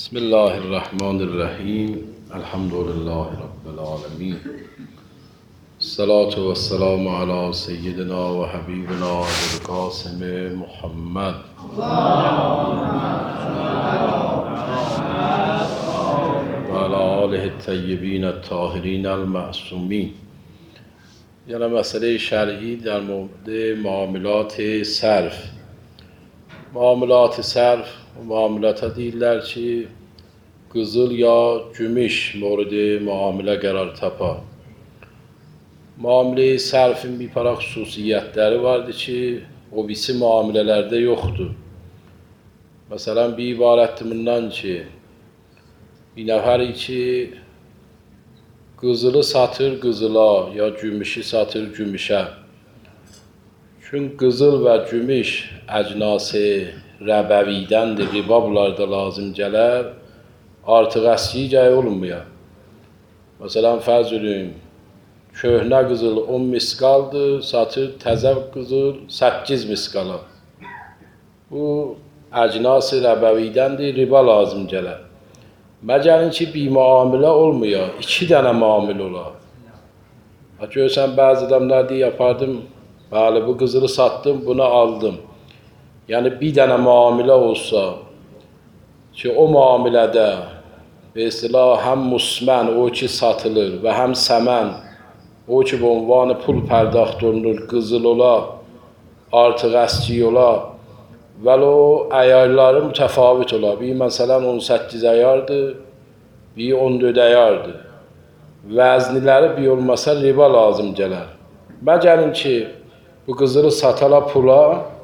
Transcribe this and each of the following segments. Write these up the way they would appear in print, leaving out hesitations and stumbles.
بسم الله الرحمن الرحیم الحمد لله رب العالمین الصلاة والسلام على سیدنا و حبیبنا ابوالقاسم محمد و علی آله الطیبین الطاهرین المعصومین. یعنی مسئله شرعی در مورد معاملات صرف. Muamelat-ı sərf, muamelata deyirlər ki, qızıl ya gümüş moridi muamilə qərar tapar. Muamilə-i sərfin bir para xüsusiyyətləri vardır ki, o birisi muamilələrdə yoxdur. Məsələn, bir ibarətdir bundan ki, bir nəfəri ki, qızılı satır qızıla ya gümüşü satır gümüşə. Çünkü qızıl və gümüş əcnası rəbəvidəndir, riba bunlarda lazım gələr, artıq əskiyi gəy olunmuyor. Məsələn, fərz edin, köhnə qızıl 10 misqaldır, satır təzə qızıl 8 misqala. Bu əcnası rəbəvidəndir, riba lazım gələr. Məgərin ki, bir muamilə olmuyor, 2 dənə muamilə olar. Görsən, bəzi adamlar deyir, yapardım, bəli, bu qızılı satdım, bunu aldım. Yəni, bir dənə muamilə olsa ki, o muamilədə mesela həm musmən, o ki satılır və həm səmən, o ki bu ünvanı pul pərdaxt olunur, qızıl ola, artıq əski ola və o əyarları mütəfavit ola. Bir məsələn 18 əyardır, bir 14 əyardır. Vəzniləri bir olmasa riba lazım gələr. Məgərin ki, bu qızılı satala pula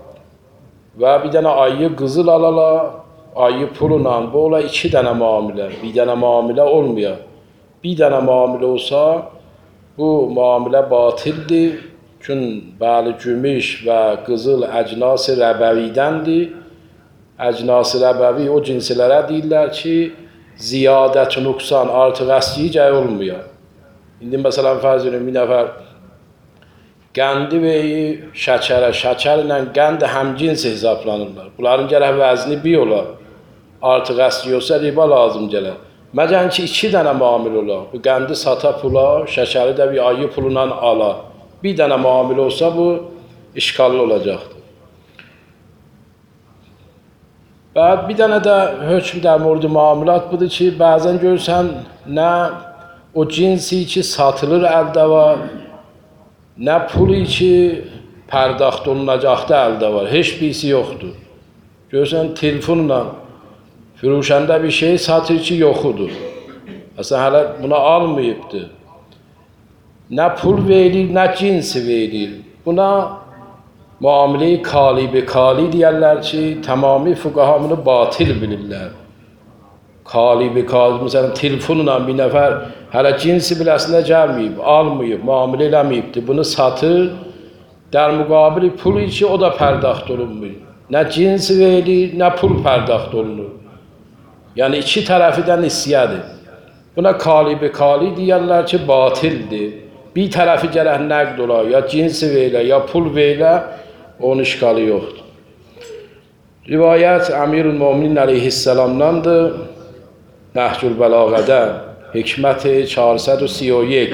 və bir dənə ayı qızıl alala, ayı pulla, bu ola 2 dənə muamilə, bir dənə muamilə olmuyor. Bir dənə muamilə olsa, bu muamilə batildir. Çünki bəli, gümüş və qızıl əcnası rəbəvidəndir. Əcnası rəbəvi o cinsilərə deyirlər ki, ziyadət nüqsan, artıq əskiyi gəy olmuyor. İndi məsələn, fərz edin, bir nəfər qəndi verir şəkərə, şəkərlə qənd həmcins hesablanırlar. Bunların gərək vəzni bir olar. Artıq əski olsa riba lazım gələr. Məgər ki, 2 dənə muamil olar. Bu qəndi sata pula, şəkəri də bir ayı pulundan ala. Bir dənə muamil olsa bu işgallı olacaqdır. Və bir dənə də hökm də murdu muamilat budur ki, bəzən görsən, nə o cinsi ki satılır əldə var, nə pulu ki pərdaxt olunacaqda əldə var, heç birisi yoxdur. Görsən, telefonla füruşəndə bir şey satır ki, yoxudur. Əslən, hələ buna almayıbdır. Nə pul verir, nə cinsi verir. Buna muamilə-i kalibi kali deyərlər ki, tamami fuqahamını batil bilirlər. Kalibi kali, məsələn, telefonla bir nəfər hələ cinsi biləsinə gəlməyib, almayıb, muamilə eləməyibdir. Bunu satır, der müqabili pul ki, o da pərdaxt olunmur. Nə cinsi verir, nə pul pərdaxt olunur. Yəni, 2 tərəfidən hissiyədir. Buna kalibi kali deyərlər ki, batildir. Bir tərəfi gərək nəqd ola, ya cinsi verilə, ya pul verilə, onun işgalı yoxdur. Rivayət Əmirül-Müminin əleyhisselamdandır, Nəhcül Bəlağədə, hikməti 431.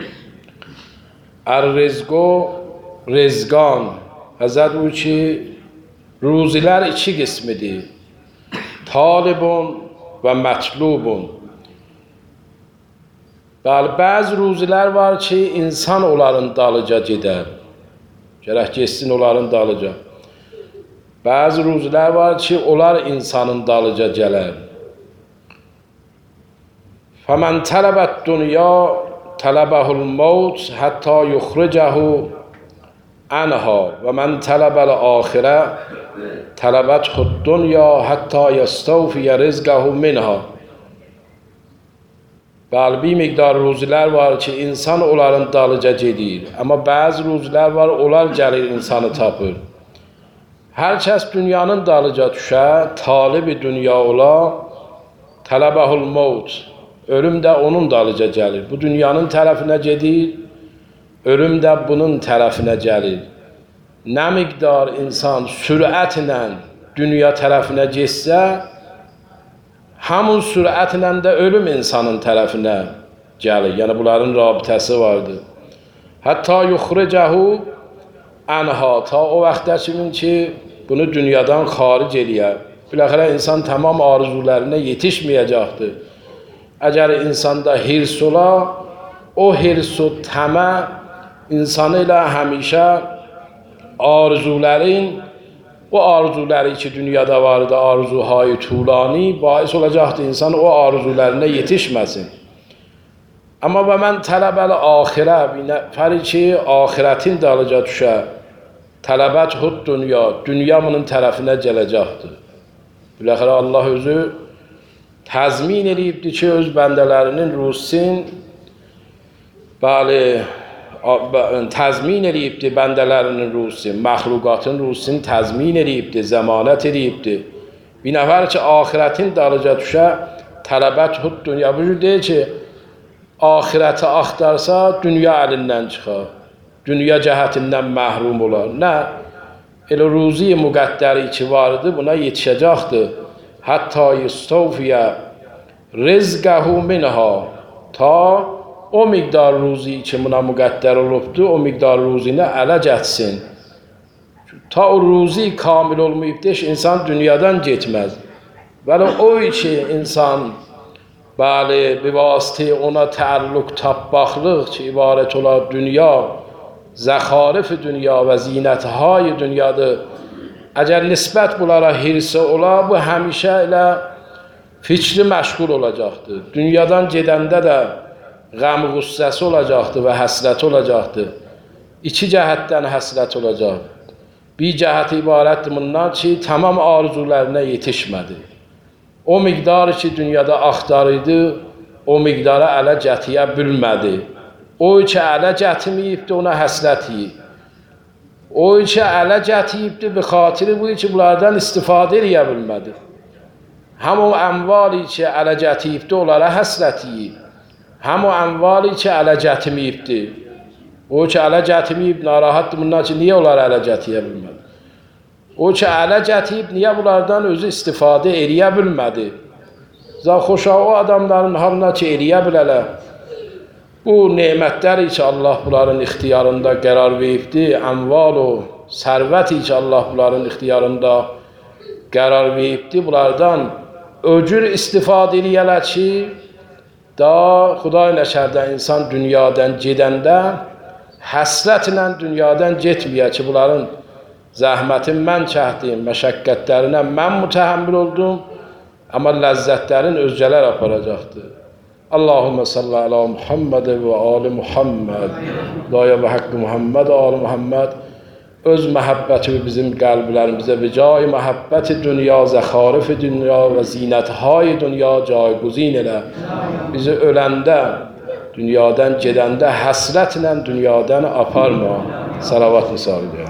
Ər-rizqo rizqan, Həzrət o ki, ruzilər 2 qismidir. Talibun və mətlubun. Bəzi ruzilər var ki, insan onların dalıca gedər. Gərək geçsin onların dalıca. Bəzi ruzilər var ki, onlar insanın dalıca gələr. فَمَنْ تَلَبَ الدُّنْيَا تَلَبَهُ الْمَوْتِ حَتَّى يُخْرِجَهُ عَنْهَا وَمَنْ تَلَبَ الْآخِرَةَ تَلَبَتْهُ الدُّنْيَا حَتَّى يَسْتَوْفِيَ رِزْقَهُ مِنْهَا. Bəli, bir miqdar ruzilər var ki, insan onların dalıca gedir. Amma bəzi ruzilər var, onlar gəlir insanı tapır. Hər kəs dünyanın dalıca düşər, talibi dünya ola, tələbəhul mevt. Ölüm də onun dalıca gəlir. Bu dünyanın tərəfinə gedir, ölüm də bunun tərəfinə gəlir. Nə miqdar insan sürətlə dünya tərəfinə getsə, Hamun sürətlə də ölüm insanın tərəfinə gəlir. Yəni bunların rabitəsi vardır. Hətta yuxricahu anha, ta o vaxtda ki bunu dünyadan xaric eləyə. Biləxərə insan tamam arzularına yetişməyəcəkdir. Əgər insanda hirs ola, o hirs o təmə insanı ilə həmişə arzuların, o arzuları ki dünyada vardı, arzuhay tulani, bais olacaqdır insan o arzularına yetişməsin. Amma və mən tələbəli axirə, bir nəfəri ki axirətin dalıca düşə, tələbət hud dünya, dünya bunun tərəfinə gələcəkdir. Biləxərə Allah özü təzmin edibdir ki, öz bəndələrinin ruhsin, bəli, təzmin edibdir bəndələrinin ruhsin, məxluqatın ruhsin təzmin edibdir, zəmanət edibdir. Bir nəfər ki, axirətin dalıca düşə, tələbət hud dünya, bu cür deyir ki, axirəti axtarsa, dünya əlindən çıxar, dünya cəhətindən məhrum olar. Nə? Elə ruzi müqəddəri ki vardı, buna yetişəcəkdir. Hətta yustawfiyə rizqəhu minha, ta o miqdar ruzi ki buna müqəddər olubdur, o miqdar ruzini ələ getsin. Ta o ruzi kamil olmayıbdır, insan dünyadan getməz. Bəli, o ki insan, bəli, bivasitə ona təalluq tapbaqlıq ki ibarət olar dünya, zəxarif dünya və zinətهای dünyadır. Əgər nisbət bunlara hirsi ola, bu həmişə ilə fikri məşğul olacaqdır. Dünyadan gedəndə də qəm qüssəsi olacaqdır və həsrət olacaqdır. İki cəhətdən həsrət olacaq. Bir cəhət ibarətdir bundan ki, tamam arzularına yetişmədi. O miqdarı ki dünyada axtarıydı, o miqdara ələ gətiyə bilmədi. O ki ələ gətirməyibdi, ona həsrət yiyib. O ki ələ gətiribdi, bir xatiri bu ki bunlardan istifadə edə bilmədi. Həm o əmvali ki ələ gətiribdi, onlara həsrət yiyib. Həm o əmvali ki ələ gətirməyibdi. O ki ələ gətirməyib, narahatdır bundan ki, niyə onları ələ gətirə bilmədi? O ki ələ gətirib, niyə bunlardan özü istifadə edə bilmədi? Xoşa o adamların halına ki, eləyə bilələr. Bu nemətləri ki Allah bunların ixtiyarında qərar veribdi, əmval o sərvəti ki Allah bunların ixtiyarında qərar veribdi, bunlardan öcür istifadə eləyələr ki, da Xuday nəşərdə insan dünyadan gedəndə həsrətlə dünyadan getməyə ki, bunların zəhmətin mən çəkdim, məşəqqətlərinə mən mütəhəmmil oldum, amma ləzzətlərin özgələr aparacaqdır. Allahümme salli ala Muhammed ve ali Muhammed, daya ve hakkı Muhammed, ali Muhammed, öz məhəbbəti bizim qəlblərimizə və cay məhəbbəti dünya, zəxarifi dünya və zinəthay dünya cayguzin elə. Bizi öləndə, dünyadan gedəndə həsrətlə dünyadan aparma. Salavat misali deyək.